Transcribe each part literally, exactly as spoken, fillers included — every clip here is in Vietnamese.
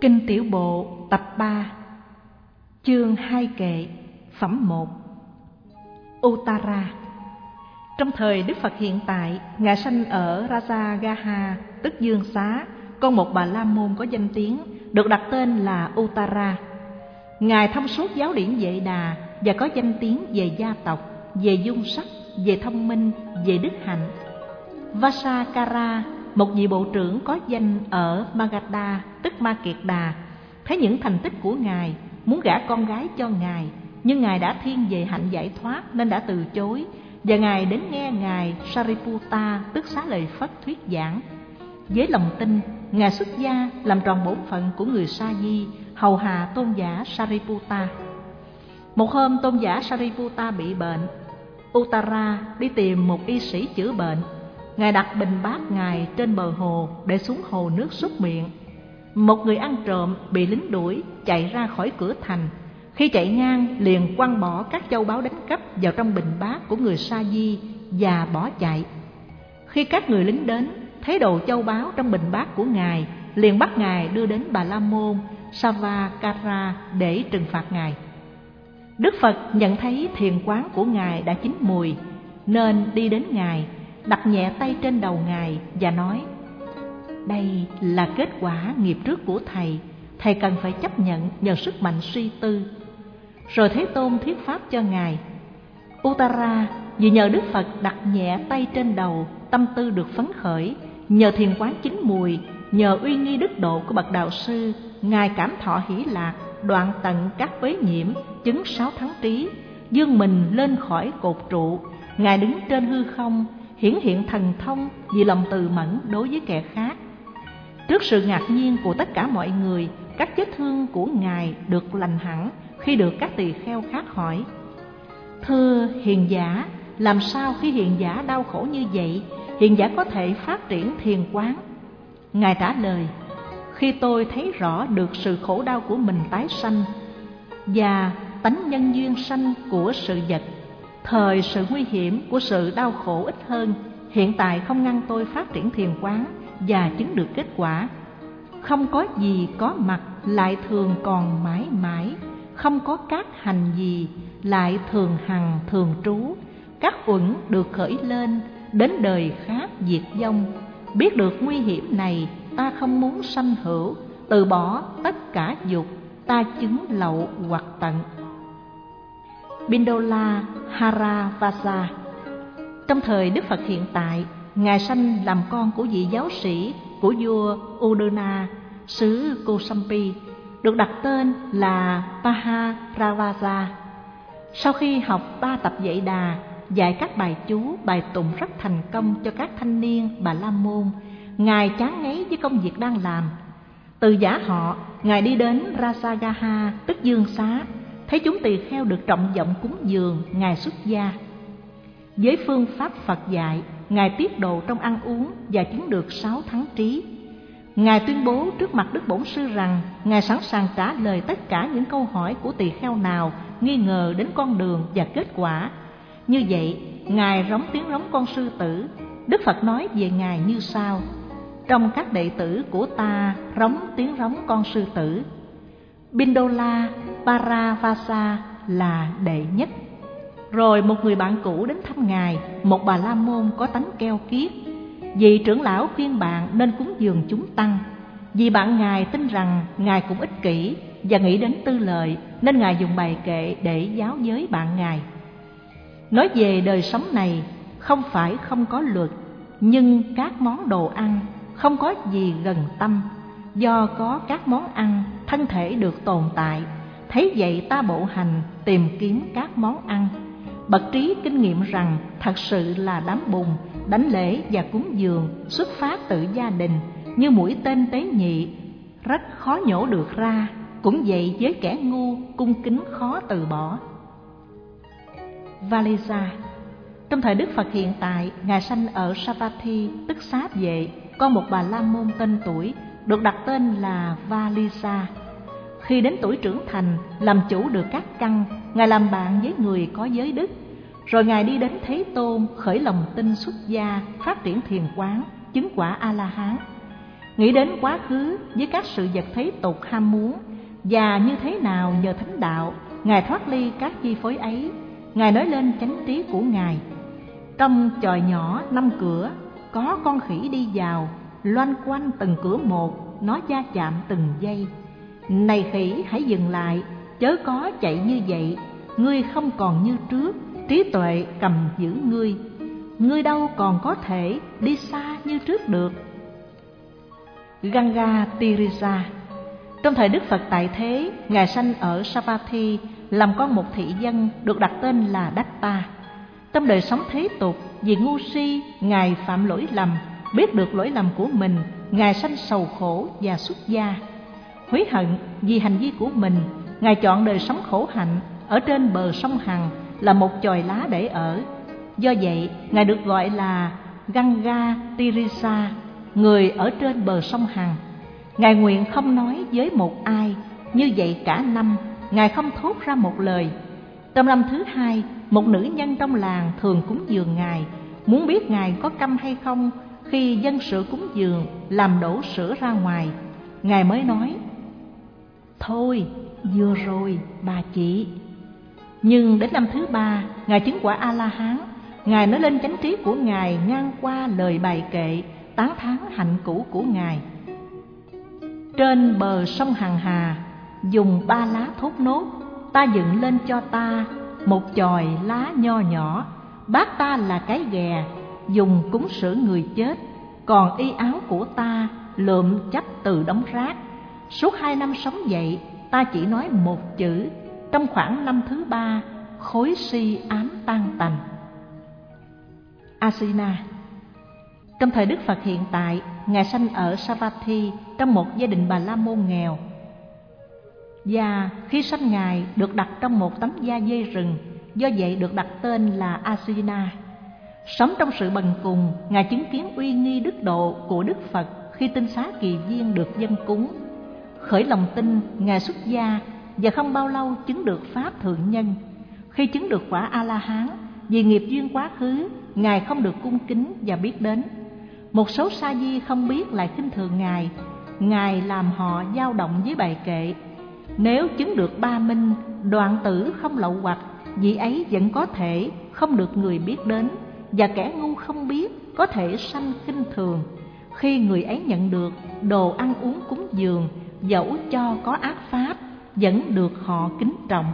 Kinh Tiểu Bộ tập ba, chương hai kệ, phẩm một. Uttara. Trong thời Đức Phật hiện tại, Ngài sanh ở Rajagaha, tức Dương Xá, con một bà la môn có danh tiếng, được đặt tên là Uttara. Ngài thông suốt giáo điển Vệ Đà và có danh tiếng về gia tộc, về dung sắc, về thông minh, về đức hạnh. Vasakara, một vị bộ trưởng có danh ở Magadha, tức Ma Kiệt Đà, thấy những thành tích của Ngài, muốn gả con gái cho Ngài, nhưng Ngài đã thiên về hạnh giải thoát nên đã từ chối, và Ngài đến nghe Ngài Sariputta, tức Xá Lợi Phất thuyết giảng. Với lòng tin, Ngài xuất gia làm tròn bổn phận của người sa di, hầu hạ tôn giả Sariputta. Một hôm, tôn giả Sariputta bị bệnh. Uttara đi tìm một y sĩ chữa bệnh. Ngài đặt bình bát Ngài trên bờ hồ để xuống hồ nước súc miệng. Một người ăn trộm bị lính đuổi chạy ra khỏi cửa thành. Khi chạy ngang liền quăng bỏ các châu báu đánh cắp vào trong bình bát của người sa di và bỏ chạy. Khi các người lính đến, thấy đồ châu báu trong bình bát của Ngài, liền bắt Ngài đưa đến Bà La Môn Savakara để trừng phạt Ngài. Đức Phật nhận thấy thiền quán của Ngài đã chín mùi, nên đi đến Ngài, đặt nhẹ tay trên đầu Ngài và nói: đây là kết quả nghiệp trước của Thầy, Thầy cần phải chấp nhận nhờ sức mạnh suy tư. Rồi Thế Tôn thuyết pháp cho Ngài. Uttara vì nhờ Đức Phật đặt nhẹ tay trên đầu, tâm tư được phấn khởi, nhờ thiền quán chín mùi, nhờ uy nghi đức độ của bậc đạo sư, Ngài cảm thọ hỷ lạc, đoạn tận các vế nhiễm, chứng sáu thắng trí, dương mình lên khỏi cột trụ. Ngài đứng trên hư không, hiển hiện thần thông vì lòng từ mẫn đối với kẻ khác. Trước sự ngạc nhiên của tất cả mọi người, các vết thương của Ngài được lành hẳn khi được các tỳ kheo khác hỏi: thưa hiền giả, làm sao khi hiền giả đau khổ như vậy, hiền giả có thể phát triển thiền quán? Ngài trả lời: khi tôi thấy rõ được sự khổ đau của mình tái sanh và tánh nhân duyên sanh của sự vật, thời sự nguy hiểm của sự đau khổ ít hơn, hiện tại không ngăn tôi phát triển thiền quán và chứng được kết quả. Không có gì có mặt lại thường còn mãi mãi, không có các hành gì lại thường hằng thường trú. Các uẩn được khởi lên, đến đời khác diệt vong. Biết được nguy hiểm này, ta không muốn sanh hữu, từ bỏ tất cả dục, ta chứng lậu hoặc tận. Bindola Haravasa. Trong thời Đức Phật hiện tại, Ngài sanh làm con của vị giáo sĩ của vua Udana, xứ Kosampi, được đặt tên là Mahapravasa. Sau khi học ba tập Vệ Đà, dạy các bài chú, bài tụng rất thành công cho các thanh niên Bà La Môn, Ngài chán ngấy với công việc đang làm. Từ giả họ, Ngài đi đến Rajagaha, tức Dương Xá, thấy chúng tỳ kheo được trọng vọng cúng dường, Ngài xuất gia. Với phương pháp Phật dạy, Ngài tiết độ trong ăn uống và chứng được sáu thắng trí. Ngài tuyên bố trước mặt Đức Bổn Sư rằng Ngài sẵn sàng trả lời tất cả những câu hỏi của tỳ kheo nào nghi ngờ đến con đường và kết quả. Như vậy, Ngài rống tiếng rống con sư tử. Đức Phật nói về Ngài như sau: trong các đệ tử của ta rống tiếng rống con sư tử, Bindola Paravasa là đệ nhất. Rồi một người bạn cũ đến thăm Ngài, một Bà La Môn có tánh keo kiết. Vì trưởng lão khuyên bạn nên cúng dường chúng tăng. Vì bạn Ngài tin rằng Ngài cũng ích kỷ và nghĩ đến tư lợi, nên Ngài dùng bài kệ để giáo giới bạn Ngài. Nói về đời sống này, không phải không có luật, nhưng các món đồ ăn không có gì gần tâm. Do có các món ăn, thân thể được tồn tại. Thấy vậy ta bộ hành tìm kiếm các món ăn. Bậc trí kinh nghiệm rằng thật sự là đám bùn, đánh lễ và cúng dường xuất phát từ gia đình, như mũi tên tế nhị, rất khó nhổ được ra. Cũng vậy với kẻ ngu, cung kính khó từ bỏ. Valisa. Trong thời Đức Phật hiện tại, Ngài sanh ở Savatthi, tức Xá Vệ, con một Bà La Môn tên tuổi, được đặt tên là Valisa. Khi đến tuổi trưởng thành, làm chủ được các căn, Ngài làm bạn với người có giới đức. Rồi Ngài đi đến Thế Tôn, khởi lòng tin xuất gia, phát triển thiền quán, chứng quả A-la-hán. nghĩ đến quá khứ với các sự vật thế tục ham muốn, và như thế nào nhờ thánh đạo Ngài thoát ly các chi phối ấy. Ngài nói lên chánh trí của Ngài. Trong chòi nhỏ năm cửa, có con khỉ đi vào, loanh quanh từng cửa một, nó va chạm từng giây. Này khỉ, hãy dừng lại, chớ có chạy như vậy. Ngươi không còn như trước, trí tuệ cầm giữ ngươi. Ngươi đâu còn có thể đi xa như trước được. Ganga Tirisa. Trong thời Đức Phật tại thế, Ngài sanh ở Savatthi, làm con một thị dân, được đặt tên là Datta. Trong đời sống thế tục, vì ngu si, Ngài phạm lỗi lầm. Biết được lỗi lầm của mình, Ngài sanh sầu khổ và xuất gia. Hối hận vì hành vi của mình, Ngài chọn đời sống khổ hạnh ở trên bờ sông Hằng, là một chòi lá để ở. Do vậy, Ngài được gọi là Ganga Tirisa, người ở trên bờ sông Hằng. Ngài nguyện không nói với một ai, như vậy cả năm, Ngài không thốt ra một lời. Trong năm thứ hai, một nữ nhân trong làng thường cúng dường Ngài, muốn biết Ngài có câm hay không. Khi dân sữa cúng dường làm đổ sữa ra ngoài, Ngài mới nói: thôi, vừa rồi bà chị. Nhưng đến năm thứ ba, Ngài chứng quả A-la-hán. Ngài nói lên chánh trí của Ngài ngang qua lời bài kệ, tán thán hạnh cũ của Ngài. Trên bờ sông Hằng Hà, dùng ba lá thốt nốt, ta dựng lên cho ta một chòi lá nho nhỏ. Bát ta là cái ghè, dùng cúng sữa người chết. Còn y áo của ta lượm chấp từ đống rác. Suốt hai năm sống dậy, ta chỉ nói một chữ. Trong khoảng năm thứ ba, khối si ám tan tành. Asina. Trong thời Đức Phật hiện tại, Ngài sanh ở Savatthi trong một gia đình Bà La Môn nghèo. Và khi sanh Ngài được đặt trong một tấm da dê rừng, do vậy được đặt tên là Asina. Sống trong sự bần cùng, Ngài chứng kiến uy nghi đức độ của Đức Phật khi tinh xá kỳ viên được dâng cúng. Khởi lòng tin, Ngài xuất gia và không bao lâu chứng được pháp thượng nhân. Khi chứng được quả A-la-hán, vì nghiệp duyên quá khứ, Ngài không được cung kính và biết đến. Một số sa di không biết lại khinh thường Ngài. Ngài làm họ dao động với bài kệ: nếu chứng được ba minh, đoạn tử không lậu hoặc, vị ấy vẫn có thể không được người biết đến, và kẻ ngu không biết có thể sanh khinh thường. Khi người ấy nhận được đồ ăn uống cúng dường, dẫu cho có ác pháp, vẫn được họ kính trọng.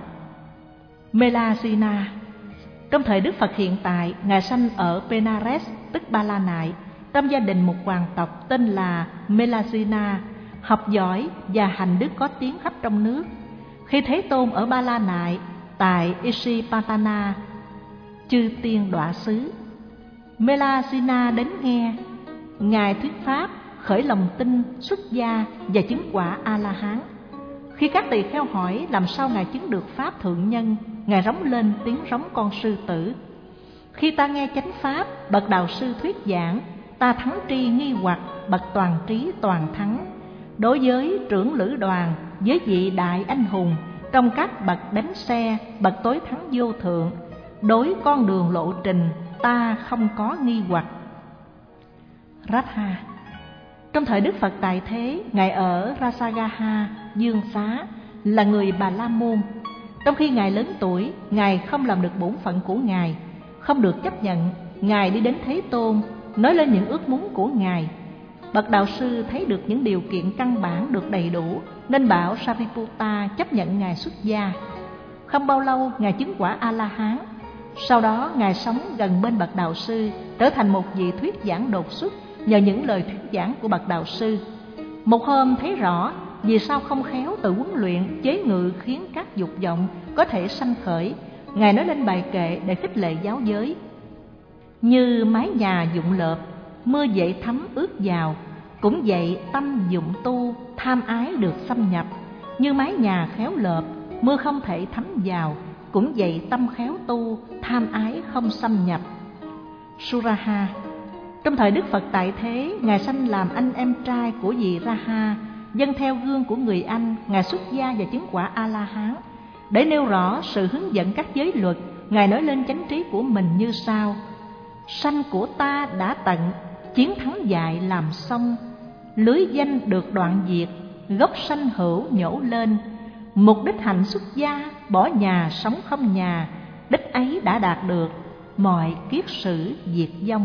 Melasina. Trong thời Đức Phật hiện tại, Ngài sanh ở Benares, tức Ba La Nại, trong gia đình một hoàng tộc tên là Melasina, học giỏi và hành đức có tiếng khắp trong nước. Khi Thế Tôn ở Ba La Nại, tại Isipatana, chư tiên đọa xứ, Melasina đến nghe. Ngài thuyết pháp, khởi lòng tin, xuất gia và chứng quả A-la-hán. Khi các tỳ kheo hỏi làm sao Ngài chứng được pháp thượng nhân, Ngài rống lên tiếng rống con sư tử: khi ta nghe chánh pháp, bậc đạo sư thuyết giảng, ta thắng tri nghi hoặc, bậc toàn trí toàn thắng. Đối với trưởng lữ đoàn, với vị đại anh hùng, trong các bậc đánh xe, bậc tối thắng vô thượng, đối con đường lộ trình, ta không có nghi hoặc. Radha. Trong thời Đức Phật tại thế, Ngài ở Rasagaha, Dương Xá, là người Bà La Môn. Trong khi Ngài lớn tuổi, Ngài không làm được bổn phận của Ngài, không được chấp nhận. Ngài đi đến Thế Tôn, nói lên những ước muốn của Ngài. Bậc đạo sư thấy được những điều kiện căn bản được đầy đủ, nên bảo Sariputta chấp nhận Ngài xuất gia. Không bao lâu, Ngài chứng quả A-la-hán. Sau đó, Ngài sống gần bên bậc đạo sư, trở thành một vị thuyết giảng đột xuất nhờ những lời thuyết giảng của bậc đạo sư. Một hôm thấy rõ vì sao không khéo tự huấn luyện chế ngự khiến các dục vọng có thể sanh khởi, Ngài nói lên bài kệ để khích lệ giáo giới: như mái nhà dụng lợp, mưa dậy thấm ướt vào, cũng vậy tâm dụng tu, tham ái được xâm nhập. Như mái nhà khéo lợp, mưa không thể thấm vào, cũng vậy tâm khéo tu, tham ái không xâm nhập. Suraha. Trong thời Đức Phật tại thế, Ngài sanh làm anh em trai của vị Raha. Dân theo gương của người anh, Ngài xuất gia và chứng quả A-la-hán. Để nêu rõ sự hướng dẫn các giới luật, Ngài nói lên chánh trí của mình như sau: sanh của ta đã tận, chiến thắng dại làm xong, lưới danh được đoạn diệt, gốc sanh hữu nhổ lên. Mục đích hạnh xuất gia, bỏ nhà sống không nhà, đích ấy đã đạt được, mọi kiết sử diệt vong.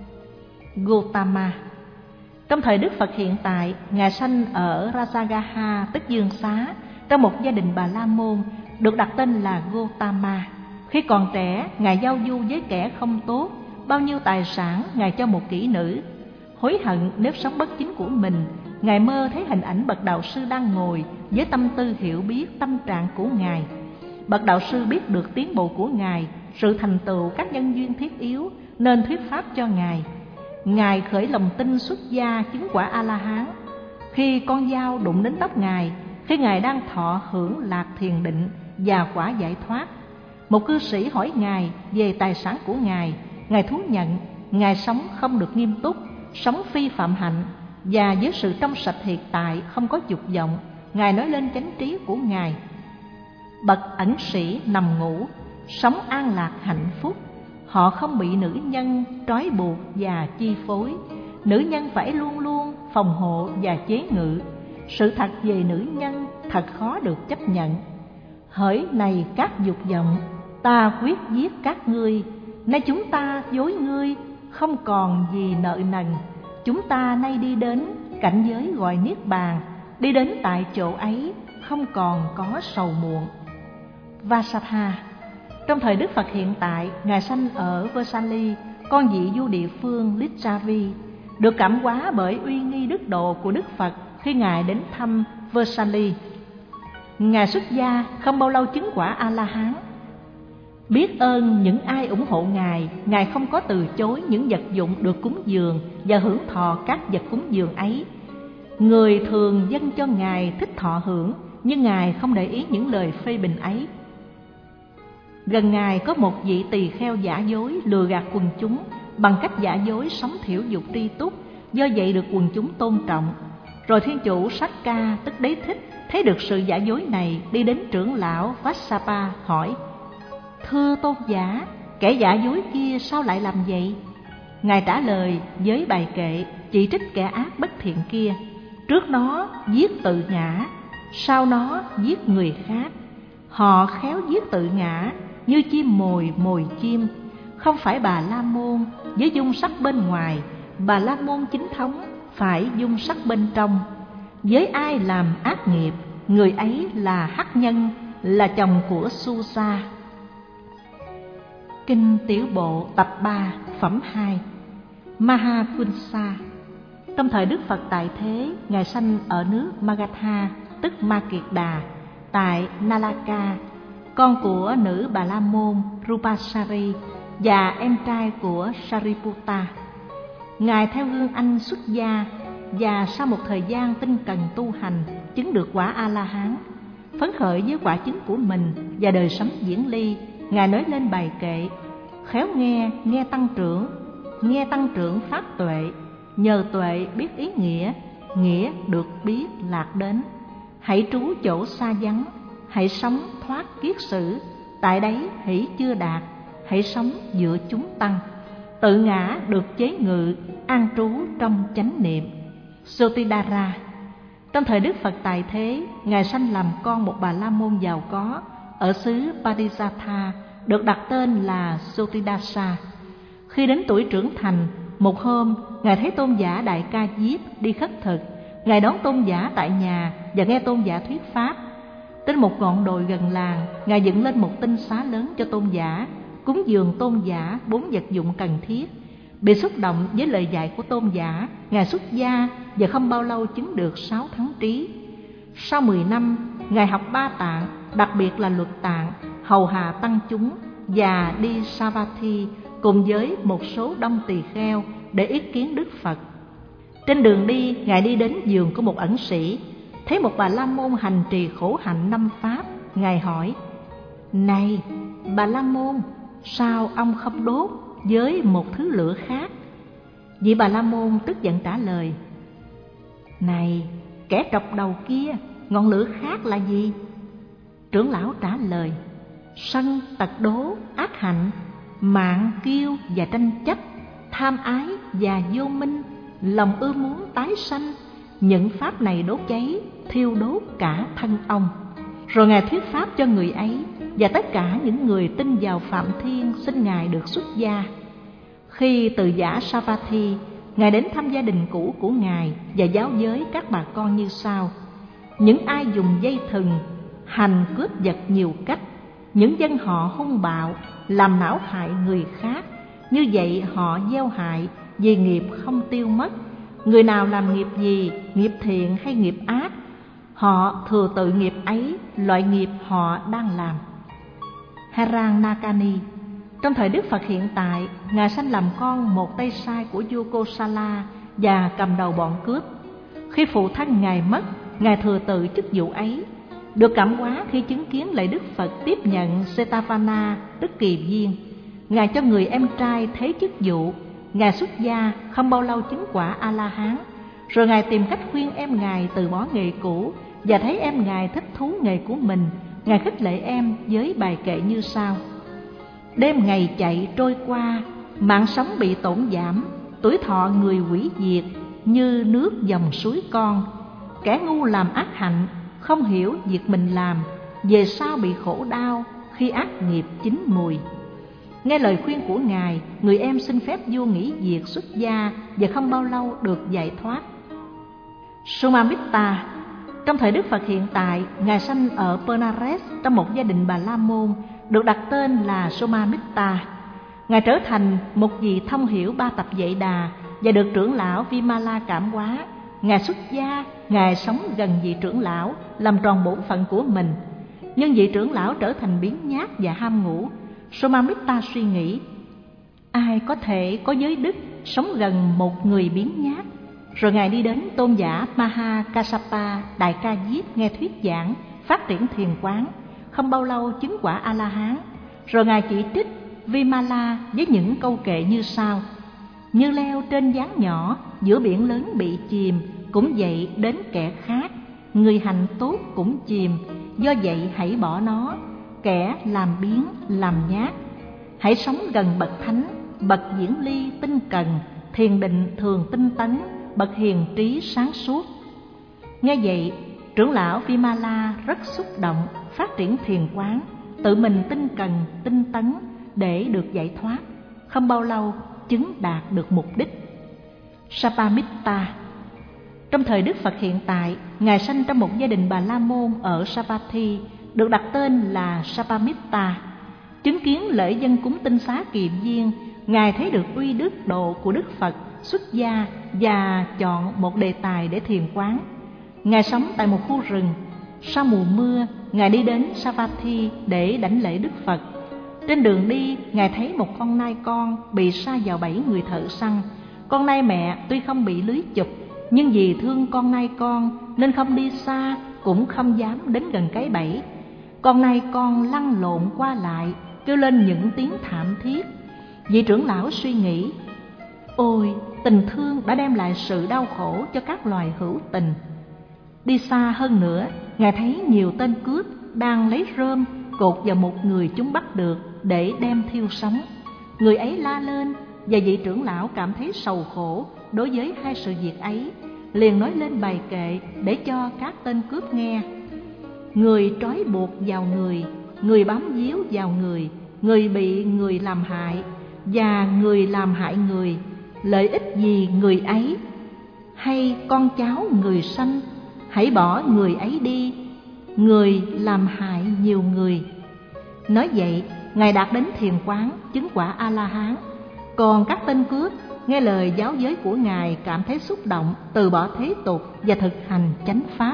Gautama. Trong thời Đức Phật hiện tại, Ngài sanh ở Rajagaha, tức Dương Xá, trong một gia đình Bà La Môn, được đặt tên là Gautama. Khi còn trẻ, Ngài giao du với kẻ không tốt, bao nhiêu tài sản Ngài cho một kỹ nữ. Hối hận nếp sống bất chính của mình, Ngài mơ thấy hình ảnh bậc đạo sư đang ngồi với tâm tư hiểu biết tâm trạng của Ngài. Bậc đạo sư biết được tiến bộ của Ngài, sự thành tựu các nhân duyên thiết yếu, nên thuyết pháp cho Ngài. Ngài khởi lòng tin xuất gia chứng quả A-la-hán. Khi con dao đụng đến tóc Ngài, khi Ngài đang thọ hưởng lạc thiền định và quả giải thoát, một cư sĩ hỏi Ngài về tài sản của Ngài. Ngài thú nhận Ngài sống không được nghiêm túc, sống phi phạm hạnh, và với sự trong sạch hiện tại không có dục vọng. Ngài nói lên chánh trí của Ngài. Bậc ẩn sĩ nằm ngủ, sống an lạc hạnh phúc. Họ không bị nữ nhân trói buộc và chi phối. Nữ nhân phải luôn luôn phòng hộ và chế ngự. Sự thật về nữ nhân thật khó được chấp nhận. Hỡi này các dục vọng, ta quyết giết các ngươi. Nay chúng ta dối ngươi, không còn gì nợ nần. Chúng ta nay đi đến cảnh giới gọi niết bàn, đi đến tại chỗ ấy không còn có sầu muộn. Vasatha. Trong thời Đức Phật hiện tại, Ngài sanh ở Vesali, con vị vua địa phương Licchavi, được cảm hóa bởi uy nghi đức độ của Đức Phật khi Ngài đến thăm Vesali. Ngài xuất gia không bao lâu chứng quả A-la-hán. Biết ơn những ai ủng hộ Ngài, Ngài không có từ chối những vật dụng được cúng dường và hưởng thọ các vật cúng dường ấy. Người thường dâng cho Ngài thích thọ hưởng, nhưng Ngài không để ý những lời phê bình ấy. Gần Ngài có một vị tỳ kheo giả dối lừa gạt quần chúng, bằng cách giả dối sống thiểu dục tri túc, do vậy được quần chúng tôn trọng. Rồi Thiên chủ Sakka tức Đế Thích thấy được sự giả dối này, đi đến trưởng lão Vassapa hỏi: Thưa tôn giả, kẻ giả dối kia sao lại làm vậy? Ngài trả lời với bài kệ chỉ trích kẻ ác bất thiện kia. Trước nó giết tự ngã, sau nó giết người khác. Họ khéo giết tự ngã, như chim mồi mồi chim. Không phải Bà La Môn với dung sắc bên ngoài, Bà La Môn chính thống phải dung sắc bên trong. Với ai làm ác nghiệp, người ấy là hắc nhân, là chồng của Susa. Kinh Tiểu Bộ tập ba phẩm hai. Mahakunsa. Trong thời Đức Phật tại thế, Ngài sanh ở nước Magadha, tức Ma Kiệt Đà, tại Nalaka, con của nữ Bà La Môn Rupasari và em trai của Sariputta. Ngài theo gương anh xuất gia, và sau một thời gian tinh cần tu hành, chứng được quả A-la-hán. Phấn khởi với quả chứng của mình và đời sống diễn ly, Ngài nói lên bài kệ: Khéo nghe, nghe tăng trưởng, nghe tăng trưởng pháp tuệ. Nhờ tuệ biết ý nghĩa, nghĩa được biết lạc đến. Hãy trú chỗ xa vắng, hãy sống thoát kiết sử. Tại đấy hỷ chưa đạt, hãy sống giữa chúng tăng. Tự ngã được chế ngự, an trú trong chánh niệm. Sotidara. Trong thời Đức Phật tại thế, Ngài sanh làm con một Bà La Môn giàu có ở xứ Parijatha, được đặt tên là Sotidasa. Khi đến tuổi trưởng thành, một hôm Ngài thấy tôn giả Đại Ca Diếp đi khất thực. Ngài đón tôn giả tại nhà và nghe tôn giả thuyết pháp. Trên một ngọn đồi gần làng, Ngài dựng lên một tinh xá lớn cho tôn giả, cúng dường tôn giả bốn vật dụng cần thiết. Bị xúc động với lời dạy của tôn giả, Ngài xuất gia và không bao lâu chứng được sáu thắng trí. Sau mười năm, Ngài học ba tạng, đặc biệt là luật tạng, hầu hạ tăng chúng và đi Savatthi cùng với một số đông tỳ kheo để ý kiến Đức Phật. Trên đường đi, Ngài đi đến giường của một ẩn sĩ, thấy một Bà La Môn hành trì khổ hạnh năm pháp. Ngài hỏi: Này Bà La Môn, sao ông không đốt với một thứ lửa khác? Vị Bà La Môn tức giận trả lời: Này kẻ trọc đầu kia, ngọn lửa khác là gì? Trưởng lão trả lời: Sân, tật đố, ác hạnh, mạn, kiêu và tranh chấp, tham ái và vô minh, lòng ưa muốn tái sanh, những pháp này đốt cháy, thiêu đốt cả thân ông. Rồi Ngài thuyết pháp cho người ấy, và tất cả những người tin vào Phạm Thiên xin Ngài được xuất gia. Khi từ giả Savatthi, Ngài đến thăm gia đình cũ của Ngài và giáo giới các bà con như sau: những ai dùng dây thừng hành cướp giật nhiều cách, những dân họ hung bạo làm não hại người khác, như vậy họ gieo hại vì nghiệp không tiêu mất. Người nào làm nghiệp gì, nghiệp thiện hay nghiệp ác, họ thừa tự nghiệp ấy, loại nghiệp họ đang làm. Haranakani. Trong thời Đức Phật hiện tại, Ngài sanh làm con một tay sai của vua Kosala và cầm đầu bọn cướp. Khi phụ thân Ngài mất, Ngài thừa tự chức vụ ấy. Được cảm hóa khi chứng kiến lạy Đức Phật tiếp nhận Setavana, tức kỳ viên. Ngài cho người em trai thế chức vụ. Ngài xuất gia không bao lâu chứng quả A-la-hán. Rồi Ngài tìm cách khuyên em Ngài từ bỏ nghề cũ, và thấy em Ngài thích thú nghề của mình. Ngài khích lệ em với bài kệ như sau: đêm ngày chạy trôi qua, mạng sống bị tổn giảm, tuổi thọ người hủy diệt như nước dòng suối con. Kẻ ngu làm ác hạnh, không hiểu việc mình làm, về sau bị khổ đau khi ác nghiệp chín mùi. Nghe lời khuyên của Ngài, người em xin phép vua nghỉ việc xuất gia và không bao lâu được giải thoát. Somamitta. Trong thời Đức Phật hiện tại, Ngài sanh ở Benares trong một gia đình Bà La Môn, được đặt tên là Somamitta. Ngài trở thành một vị thông hiểu ba tập Vệ Đà và được trưởng lão Vimala cảm hóa. Ngài xuất gia, Ngài sống gần vị trưởng lão, làm tròn bổn phận của mình. Nhưng vị trưởng lão trở thành biếng nhác và ham ngủ. Somamitta suy nghĩ, ai có thể có giới đức sống gần một người biếng nhác? Rồi Ngài đi đến tôn giả Mahakassapa Đại Ca Diếp nghe thuyết giảng, phát triển thiền quán. Không bao lâu chứng quả A-la-hán. Rồi Ngài chỉ trích Vimala với những câu kệ như sau: như leo trên gián nhỏ, giữa biển lớn bị chìm, cũng vậy đến kẻ khác. Người hành tốt cũng chìm, do vậy hãy bỏ nó. Kẻ làm biếng, làm nhát. Hãy sống gần bậc thánh, bậc diễn ly tinh cần, thiền định thường tinh tấn, bậc hiền trí sáng suốt. Nghe vậy, trưởng lão Vimala rất xúc động, phát triển thiền quán, tự mình tinh cần, tinh tấn để được giải thoát. Không bao lâu chứng đạt được mục đích. Sapamitta. Trong thời Đức Phật hiện tại, Ngài sanh trong một gia đình Bà La Môn ở Savatthi, được đặt tên là Sapamitta. Chứng kiến lễ dân cúng tinh xá kỳ viên, Ngài thấy được uy đức độ của Đức Phật, xuất gia và chọn một đề tài để thiền quán. Ngài sống tại một khu rừng. Sau mùa mưa, Ngài đi đến Savatthi để đảnh lễ Đức Phật. Trên đường đi, Ngài thấy một con nai con bị sa vào bẫy người thợ săn. Con nai mẹ tuy không bị lưới chụp, nhưng vì thương con nai con nên không đi xa, cũng không dám đến gần cái bẫy. Con nai con lăn lộn qua lại, kêu lên những tiếng thảm thiết. Vị trưởng lão suy nghĩ, ôi, tình thương đã đem lại sự đau khổ cho các loài hữu tình. Đi xa hơn nữa, Ngài thấy nhiều tên cướp đang lấy rơm cột vào một người chúng bắt được để đem thiêu sống. Người ấy la lên, và vị trưởng lão cảm thấy sầu khổ đối với hai sự việc ấy, liền nói lên bài kệ để cho các tên cướp nghe. Người trói buộc vào người, người bám víu vào người, người bị người làm hại và người làm hại người, lợi ích gì người ấy? Hay con cháu người sanh, hãy bỏ người ấy đi, người làm hại nhiều người. Nói vậy, Ngài đạt đến thiền quán, chứng quả A-la-hán. Còn các tên cướp nghe lời giáo giới của Ngài, cảm thấy xúc động, từ bỏ thế tục và thực hành chánh pháp.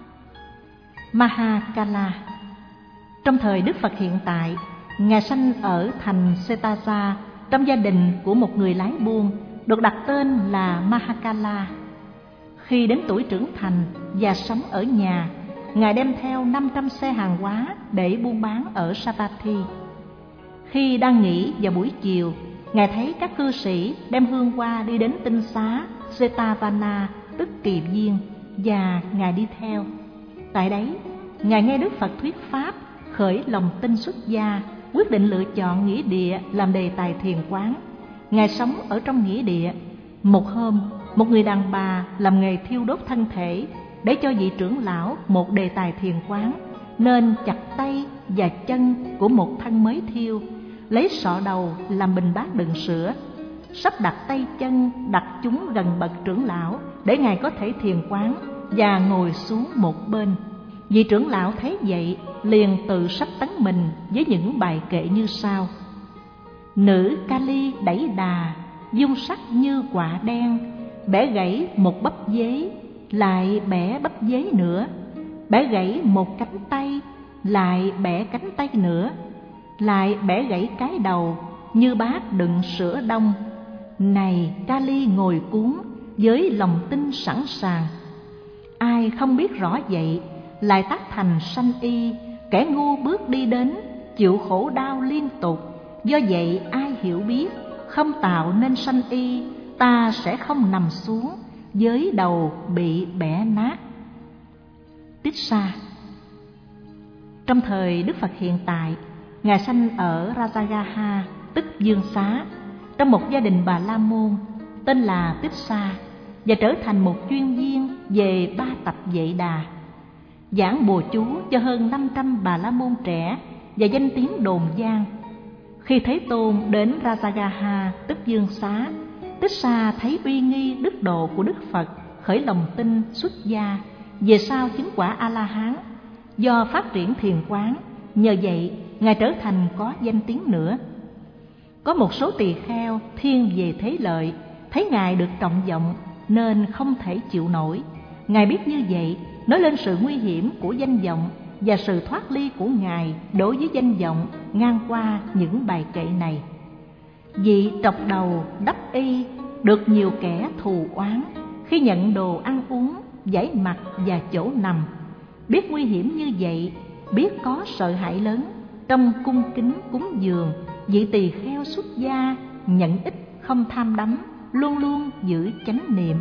Mahakala. Trong thời Đức Phật hiện tại, Ngài sanh ở thành Setasa trong gia đình của một người lái buôn, được đặt tên là Mahakala. Khi đến tuổi trưởng thành và sống ở nhà, Ngài đem theo năm trăm xe hàng hóa để buôn bán ở Savatthi. Khi đang nghỉ vào buổi chiều, Ngài thấy các cư sĩ đem hương hoa đi đến tinh xá Setavana, tức kỳ viên, và Ngài đi theo. Tại đấy, Ngài nghe Đức Phật thuyết pháp, khởi lòng tin xuất gia, quyết định lựa chọn nghĩa địa làm đề tài thiền quán. Ngài sống ở trong nghĩa địa. Một hôm, một người đàn bà làm nghề thiêu đốt thân thể để cho vị trưởng lão một đề tài thiền quán, nên chặt tay và chân của một thân mới thiêu, lấy sọ đầu làm bình bát đựng sữa, sắp đặt tay chân đặt chúng gần bậc trưởng lão để ngài có thể thiền quán và ngồi xuống một bên. Vị trưởng lão thấy vậy liền tự sách tấn mình với những bài kệ như sau: Nữ Kali đẩy đà, dung sắc như quả đen, bẻ gãy một bắp dế, lại bẻ bắp dế nữa, bẻ gãy một cánh tay, lại bẻ cánh tay nữa, lại bẻ gãy cái đầu như bát đựng sữa đông. Này Kali ngồi cuốn với lòng tin sẵn sàng. Ai không biết rõ vậy lại tác thành sanh y, kẻ ngu bước đi đến chịu khổ đau liên tục. Do vậy ai hiểu biết không tạo nên sanh y, ta sẽ không nằm xuống với đầu bị bẻ nát. Tích Sa. Trong thời Đức Phật hiện tại, ngài sanh ở Rajagaha, tức Dương Xá, trong một gia đình Bà La Môn tên là Tích Sa, và trở thành một chuyên viên về ba tập Vệ Đà, giảng bùa chú cho hơn năm trăm Bà La Môn trẻ và danh tiếng đồn vang. Khi Thế Tôn đến Rajagaha, tức Dương Xá, Tích Sa thấy uy nghi đức độ của Đức Phật, khởi lòng tin xuất gia, về sau chứng quả A-la-hán. Do phát triển thiền quán, nhờ vậy ngài trở thành có danh tiếng nữa. Có một số tỳ kheo thiên về thế lợi, thấy ngài được trọng vọng nên không thể chịu nổi. Ngài biết như vậy, nói lên sự nguy hiểm của danh vọng và sự thoát ly của ngài đối với danh vọng ngang qua những bài kệ này. Vị trọc đầu đắp y được nhiều kẻ thù oán, khi nhận đồ ăn uống, giải mặt và chỗ nằm. Biết nguy hiểm như vậy, biết có sợ hãi lớn, trong cung kính cúng dường, vị tỳ kheo xuất gia nhận ít không tham đắm, luôn luôn giữ chánh niệm.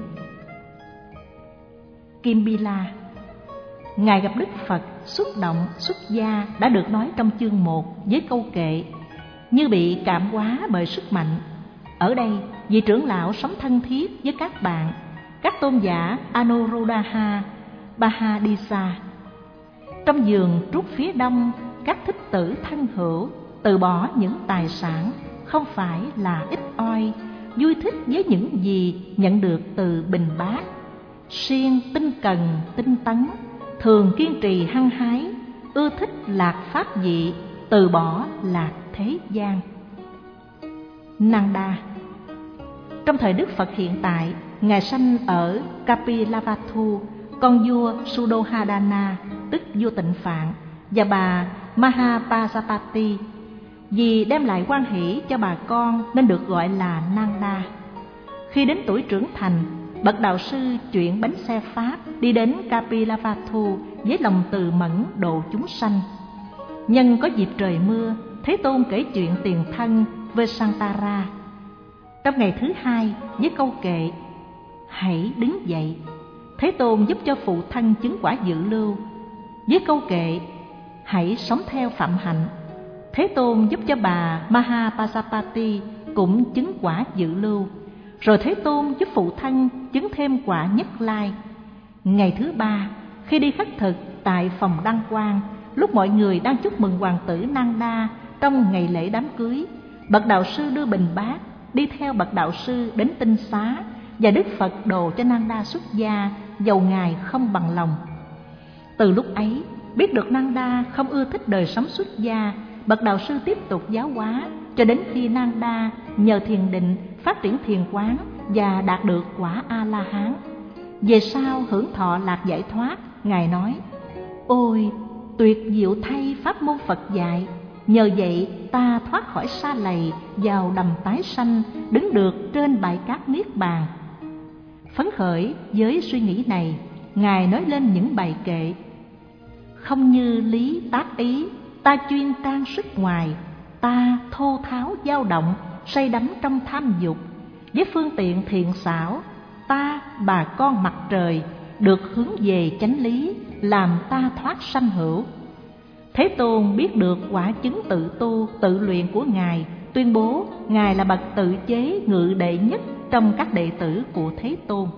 Kim Bi La. Ngài gặp Đức Phật xúc động xuất gia đã được nói trong chương một với câu kệ như bị cảm hóa bởi sức mạnh. Ở đây, vị trưởng lão sống thân thiết với các bạn, các tôn giả Anuruddha, Bahadisa. Trong vườn trúc phía đông, các thích tử thân hữu từ bỏ những tài sản không phải là ít oi, vui thích với những gì nhận được từ bình bát, siêng tinh cần tinh tấn, thường kiên trì hăng hái, ưa thích lạc pháp vị, từ bỏ lạc thế gian. Nanda. Trong thời Đức Phật hiện tại, ngài sanh ở Kapilavatthu, con vua Suddhodana, tức vua Tịnh Phạn, và bà Mahapajapati. Vì đem lại hoan hỷ cho bà con nên được gọi là Nanda. Khi đến tuổi trưởng thành, bậc đạo sư chuyển bánh xe pháp đi đến Kapilavatthu với lòng từ mẫn độ chúng sanh. Nhân có dịp trời mưa, Thế Tôn kể chuyện tiền thân Vesantara. Trong ngày thứ hai, với câu kệ hãy đứng dậy, Thế Tôn giúp cho phụ thân chứng quả dự lưu. Với câu kệ hãy sống theo phạm hạnh, Thế Tôn giúp cho bà Mahapajapati cũng chứng quả dự lưu. Rồi Thế Tôn giúp phụ thân chứng thêm quả nhất lai. Ngày thứ ba, khi đi khất thực tại phòng đăng quang, lúc mọi người đang chúc mừng hoàng tử Nanda trong ngày lễ đám cưới, bậc đạo sư đưa bình bát đi theo bậc đạo sư đến tinh xá, và Đức Phật độ cho Nanda xuất gia, dầu ngài không bằng lòng. Từ lúc ấy, biết được Nanda không ưa thích đời sống xuất gia, bậc đạo sư tiếp tục giáo hóa cho đến khi Nanda nhờ thiền định phát triển thiền quán và đạt được quả A-la-hán. Về sau hưởng thọ lạc giải thoát, ngài nói: ôi tuyệt diệu thay pháp môn Phật dạy, nhờ vậy ta thoát khỏi sa lầy vào đầm tái sanh, đứng được trên bãi cát niết bàn. Phấn khởi với suy nghĩ này, ngài nói lên những bài kệ: không như lý tác ý, ta chuyên trang sức ngoài, ta thô tháo dao động, say đắm trong tham dục. Với phương tiện thiện xảo, ta bà con mặt trời, được hướng về chánh lý, làm ta thoát sanh hữu. Thế Tôn biết được quả chứng tự tu tự luyện của ngài, tuyên bố ngài là bậc tự chế ngự đệ nhất trong các đệ tử của Thế Tôn.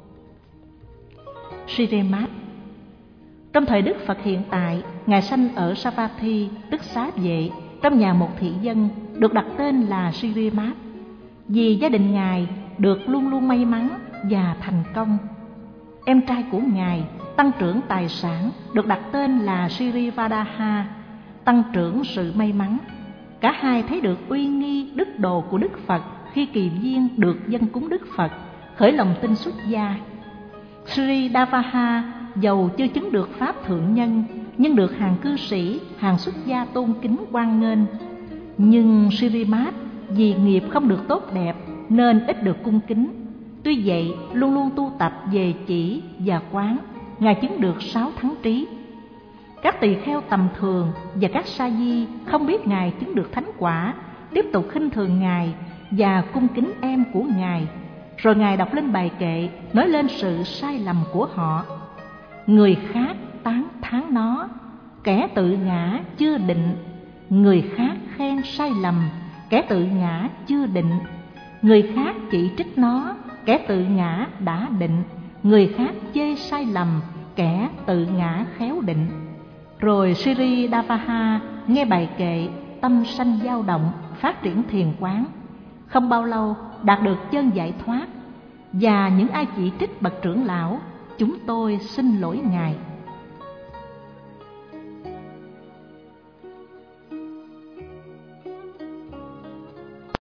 Siremat. Trong thời Đức Phật hiện tại, Ngài sanh ở Savatthi, tức Xá Vệ, trong nhà một thị dân, được đặt tên là Siremat, vì gia đình Ngài được luôn luôn may mắn và thành công. Em trai của Ngài, tăng trưởng tài sản, được đặt tên là Sirivadaha, tăng trưởng sự may mắn. Cả hai thấy được uy nghi đức độ của Đức Phật khi kỳ viên được dâng cúng Đức Phật, khởi lòng tin xuất gia. Sridavaha dầu chưa chứng được pháp thượng nhân, nhưng được hàng cư sĩ, hàng xuất gia tôn kính hoan nghênh. Nhưng Sirimat vì nghiệp không được tốt đẹp nên ít được cung kính. Tuy vậy, luôn luôn tu tập về chỉ và quán, Ngài chứng được sáu thắng trí. Các tỳ kheo tầm thường và các sa di không biết Ngài chứng được thánh quả, tiếp tục khinh thường Ngài và cung kính em của Ngài. Rồi Ngài đọc lên bài kệ, nói lên sự sai lầm của họ. Người khác tán thán nó, kẻ tự ngã chưa định. Người khác khen sai lầm, kẻ tự ngã chưa định. Người khác chỉ trích nó, kẻ tự ngã đã định. Người khác chê sai lầm, kẻ tự ngã khéo định. Rồi Siridavaha nghe bài kệ, tâm sanh dao động, phát triển thiền quán. Không bao lâu đạt được chân giải thoát. Và những ai chỉ trích bậc trưởng lão, chúng tôi xin lỗi Ngài.